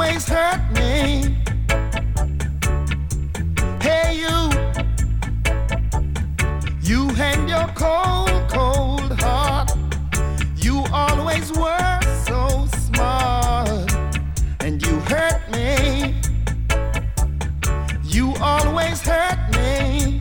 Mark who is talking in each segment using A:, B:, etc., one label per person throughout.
A: always hurt me. Hey you and your cold, cold heart. You always were so smart, and you hurt me. You always hurt me.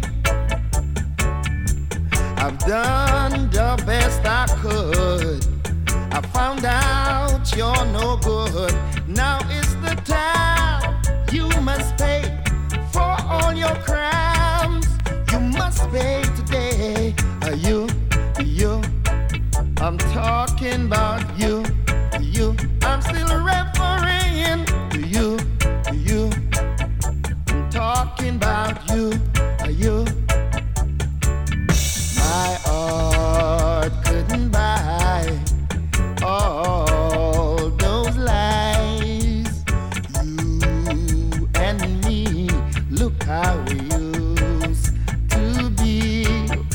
A: I've done the best I could. I found out you're no good. Now is the time you must pay for all your crimes. You must pay today. You, I'm talking about you. I'm still referring to you. I'm talking about you. My heart couldn't buy all those lies. You and me, look how we used to be.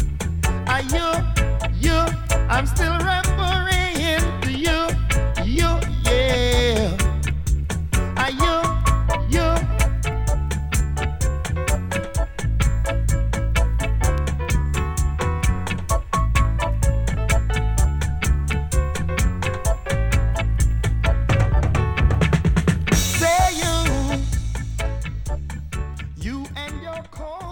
A: I'm still referring to you, yeah. You. Say you and your cold.